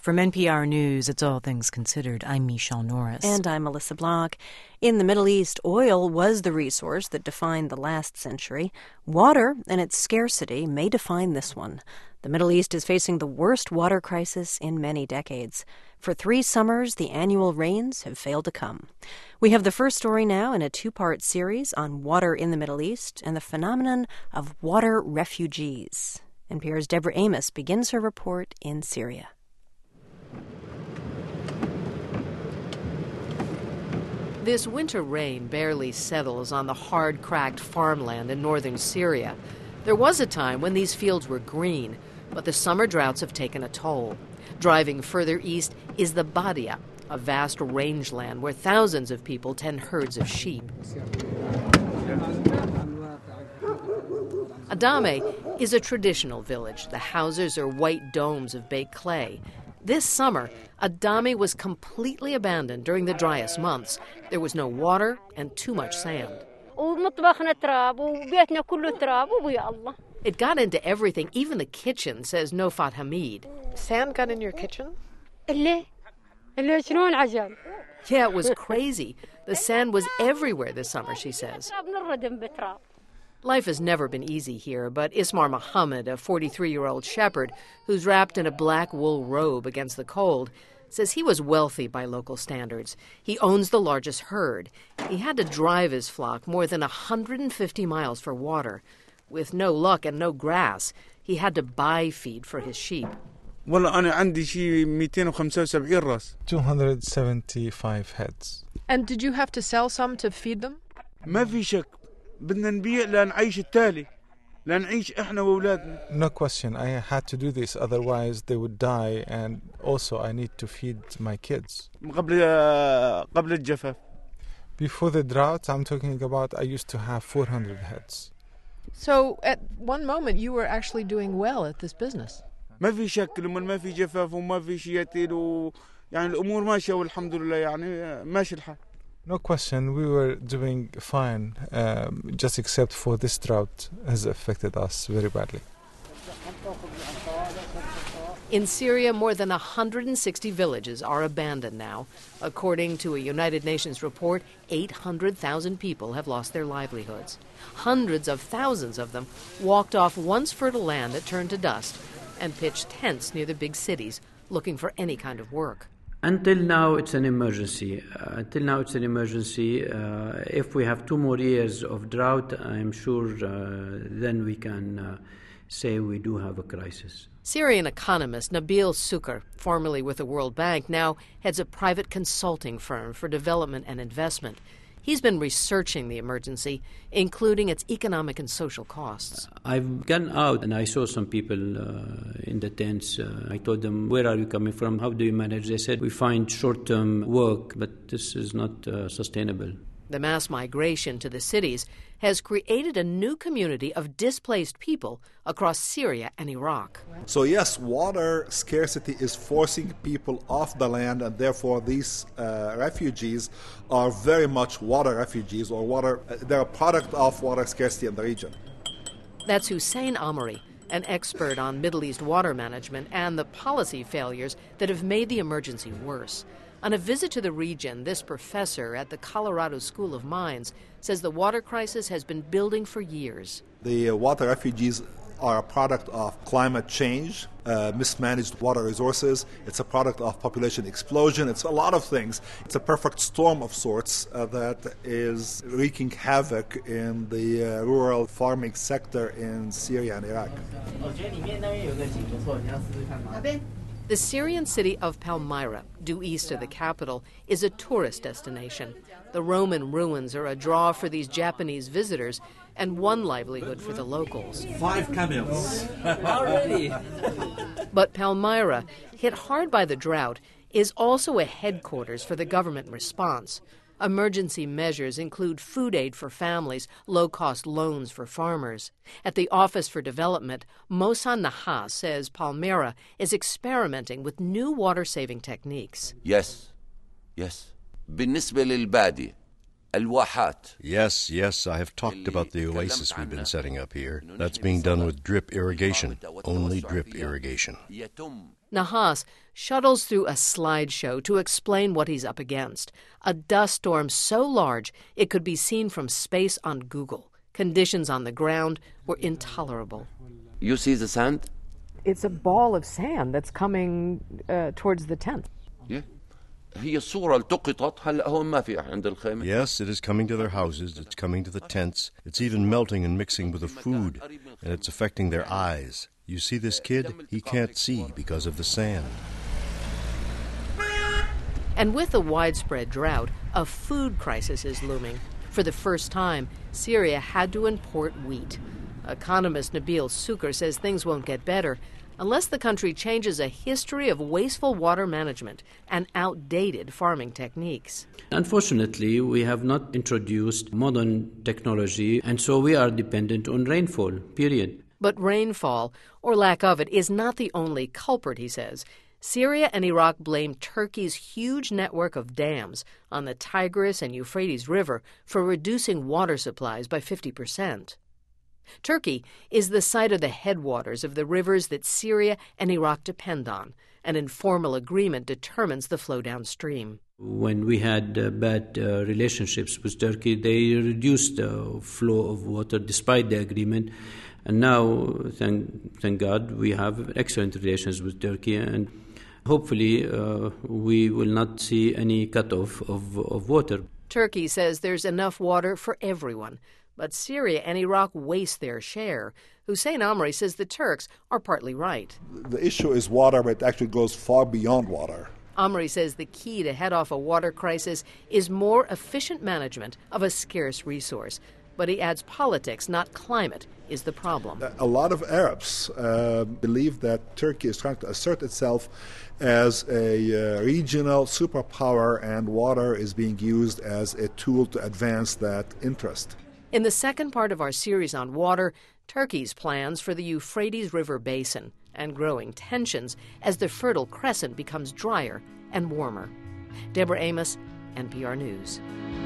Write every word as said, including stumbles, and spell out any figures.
From N P R News, it's All Things Considered. I'm Michelle Norris. And I'm Melissa Block. In the Middle East, oil was the resource that defined the last century. Water and its scarcity may define this one. The Middle East is facing the worst water crisis in many decades. For three summers, the annual rains have failed to come. We have the first story now in a two-part series on water in the Middle East and the phenomenon of water refugees. N P R's Deborah Amos begins her report in Syria. This winter rain barely settles on the hard, cracked farmland in northern Syria. There was a time when these fields were green, but the summer droughts have taken a toll. Driving further east is the Badia, a vast rangeland where thousands of people tend herds of sheep. Adame is a traditional village. The houses are white domes of baked clay. This summer, Adame was completely abandoned during the driest months. There was no water and too much sand. It got into everything, even the kitchen, says Nofat Hamid. Sand got in your kitchen? Yeah, it was crazy. The sand was everywhere this summer, she says. Life has never been easy here, but Ismar Mohammed, a forty-three-year-old shepherd who's wrapped in a black wool robe against the cold, says he was wealthy by local standards. He owns the largest herd. He had to drive his flock more than one hundred fifty miles for water. With no luck and no grass, he had to buy feed for his sheep. two hundred seventy-five heads. And did you have to sell some to feed them? ما في شك بدنا نبيع لنعيش التالي لنعيش احنا واولادنا. No question. I had to do this, otherwise they would die, and also I need to feed my kids. قبل قبل الجفاف. Before the drought, I'm talking about, I used to have four hundred heads. So at one moment you were actually doing well at this business. ما في شك لما ما في جفاف وما في شيء يطير يعني الامور ماشيه والحمد لله يعني ماشي الحال. No question, we were doing fine, um, just except for this drought has affected us very badly. In Syria, more than one hundred sixty villages are abandoned now. According to a United Nations report, eight hundred thousand people have lost their livelihoods. Hundreds of thousands of them walked off once fertile land that turned to dust and pitched tents near the big cities, looking for any kind of work. Until now, it's an emergency. Uh, until now, it's an emergency. Uh, if we have two more years of drought, I'm sure uh, then we can uh, say we do have a crisis. Syrian economist Nabil Sukar, formerly with the World Bank, now heads a private consulting firm for development and investment. He's been researching the emergency, including its economic and social costs. I've gone out and I saw some people uh, in the tents. Uh, I told them, where are you coming from? How do you manage? They said, we find short-term work, but this is not uh, sustainable. The mass migration to the cities has created a new community of displaced people across Syria and Iraq. So yes, water scarcity is forcing people off the land, and therefore these uh, refugees are very much water refugees, or water. They're a product of water scarcity in the region. That's Hussein Amri, an expert on Middle East water management and the policy failures that have made the emergency worse. On a visit to the region, this professor at the Colorado School of Mines says the water crisis has been building for years. The uh, water refugees are a product of climate change, uh, mismanaged water resources. It's a product of population explosion. It's a lot of things. It's a perfect storm of sorts uh, that is wreaking havoc in the uh, rural farming sector in Syria and Iraq. The Syrian city of Palmyra, due east of the capital, is a tourist destination. The Roman ruins are a draw for these Japanese visitors and one livelihood for the locals. Five camels. Already. But Palmyra, hit hard by the drought, is also a headquarters for the government response. Emergency measures include food aid for families, low-cost loans for farmers. At the Office for Development, Mohsen Nahas says Palmyra is experimenting with new water-saving techniques. Yes, yes. بالنسبة للبادية Yes, yes, I have talked about the oasis we've been setting up here. That's being done with drip irrigation, only drip irrigation. Nahas shuttles through a slideshow to explain what he's up against. A dust storm so large it could be seen from space on Google. Conditions on the ground were intolerable. You see the sand? It's a ball of sand that's coming uh, towards the tent. Yeah. Yes, it is coming to their houses, it's coming to the tents, it's even melting and mixing with the food, and it's affecting their eyes. You see this kid? He can't see because of the sand. And with a widespread drought, a food crisis is looming. For the first time, Syria had to import wheat. Economist Nabil Sukar says things won't get better unless the country changes a history of wasteful water management and outdated farming techniques. Unfortunately, we have not introduced modern technology, and so we are dependent on rainfall, period. But rainfall, or lack of it, is not the only culprit, he says. Syria and Iraq blame Turkey's huge network of dams on the Tigris and Euphrates River for reducing water supplies by fifty percent. Turkey is the site of the headwaters of the rivers that Syria and Iraq depend on. An informal agreement determines the flow downstream. When we had uh, bad uh, relationships with Turkey, they reduced the flow of water despite the agreement. And now, thank, thank God, we have excellent relations with Turkey, and hopefully uh, we will not see any cutoff of, of water. Turkey says there's enough water for everyone. But Syria and Iraq waste their share. Hussein Amri says the Turks are partly right. The issue is water, but it actually goes far beyond water. Amri says the key to head off a water crisis is more efficient management of a scarce resource. But he adds politics, not climate, is the problem. A lot of Arabs uh, believe that Turkey is trying to assert itself as a uh, regional superpower, and water is being used as a tool to advance that interest. In the second part of our series on water, Turkey's plans for the Euphrates River basin and growing tensions as the Fertile Crescent becomes drier and warmer. Deborah Amos, N P R News.